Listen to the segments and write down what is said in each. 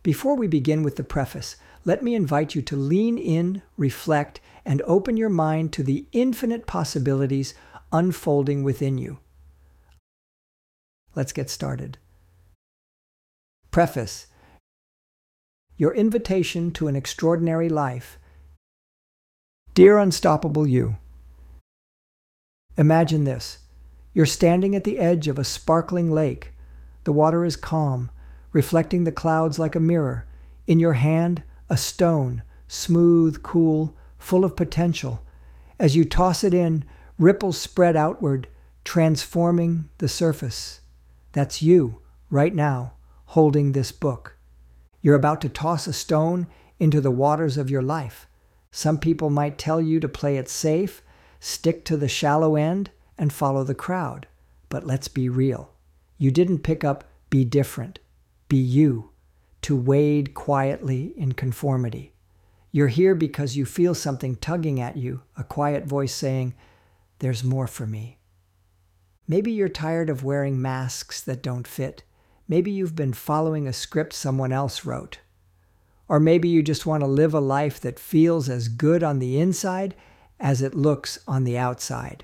Before we begin with the preface, let me invite you to lean in, reflect, and open your mind to the infinite possibilities unfolding within you. Let's get started. Preface. Your invitation to an extraordinary life. Dear Unstoppable You, imagine this. You're standing at the edge of a sparkling lake. The water is calm, reflecting the clouds like a mirror. In your hand, a stone, smooth, cool, full of potential. As you toss it in, ripples spread outward, transforming the surface. That's you, right now, holding this book. You're about to toss a stone into the waters of your life. Some people might tell you to play it safe, stick to the shallow end, and follow the crowd. But let's be real. You didn't pick up be different, be you, to wade quietly in conformity. You're here because you feel something tugging at you, a quiet voice saying, "There's more for me." Maybe you're tired of wearing masks that don't fit. Maybe you've been following a script someone else wrote. Or maybe you just want to live a life that feels as good on the inside as it looks on the outside.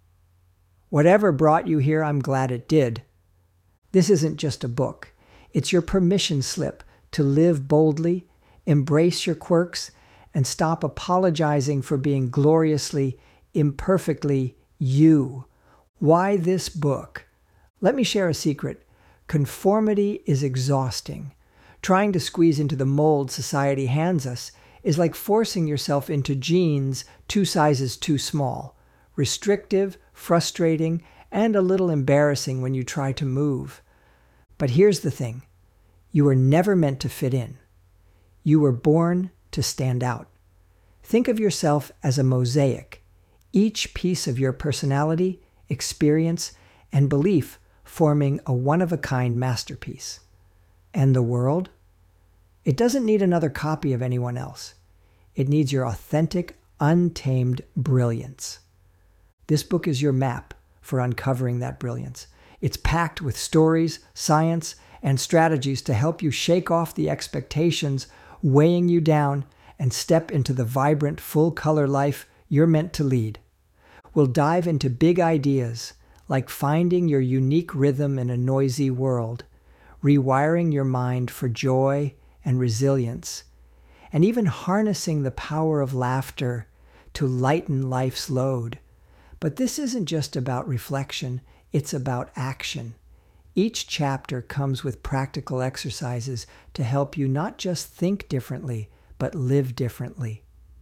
Whatever brought you here, I'm glad it did. This isn't just a book. It's your permission slip to live boldly, embrace your quirks, and stop apologizing for being gloriously, imperfectly you. Why this book? Let me share a secret. Conformity is exhausting. Trying to squeeze into the mold society hands us is like forcing yourself into jeans 2 sizes too small. Restrictive, frustrating, and a little embarrassing when you try to move. But here's the thing. You were never meant to fit in. You were born to stand out. Think of yourself as a mosaic, each piece of your personality, experience, and belief forming a one-of-a-kind masterpiece. And the world? It doesn't need another copy of anyone else. It needs your authentic, untamed brilliance. This book is your map for uncovering that brilliance. It's packed with stories, science, and strategies to help you shake off the expectations weighing you down and step into the vibrant, full-color life you're meant to lead. We'll dive into big ideas like finding your unique rhythm in a noisy world, rewiring your mind for joy and resilience, and even harnessing the power of laughter to lighten life's load. But this isn't just about reflection, it's about action. Each chapter comes with practical exercises to help you not just think differently, but live differently.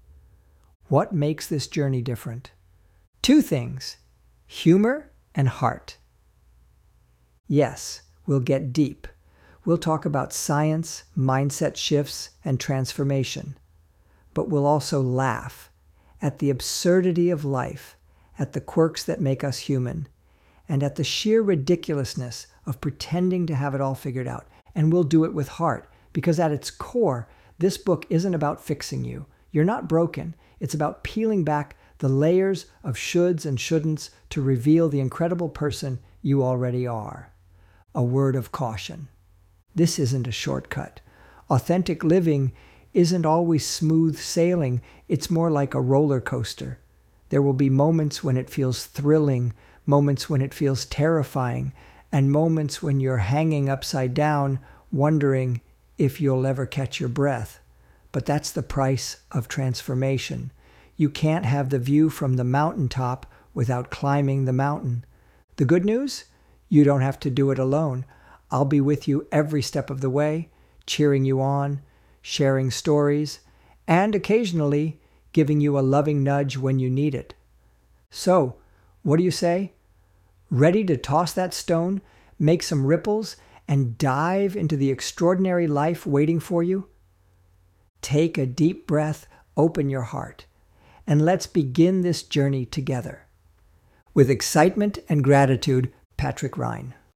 What makes this journey different? 2 things, humor and heart. Yes, we'll get deep. We'll talk about science, mindset shifts, and transformation. But we'll also laugh at the absurdity of life, at the quirks that make us human, and at the sheer ridiculousness of pretending to have it all figured out. And we'll do it with heart, because at its core, this book isn't about fixing you. You're not broken. It's about peeling back the layers of shoulds and shouldn'ts to reveal the incredible person you already are. A word of caution. This isn't a shortcut. Authentic living isn't always smooth sailing. It's more like a roller coaster. There will be moments when it feels thrilling, moments when it feels terrifying, and moments when you're hanging upside down, wondering if you'll ever catch your breath. But that's the price of transformation. You can't have the view from the mountaintop without climbing the mountain. The good news? You don't have to do it alone. I'll be with you every step of the way, cheering you on, sharing stories, and occasionally giving you a loving nudge when you need it. So, what do you say? Ready to toss that stone, make some ripples, and dive into the extraordinary life waiting for you? Take a deep breath, open your heart, and let's begin this journey together. With excitement and gratitude, Patrick Rhine.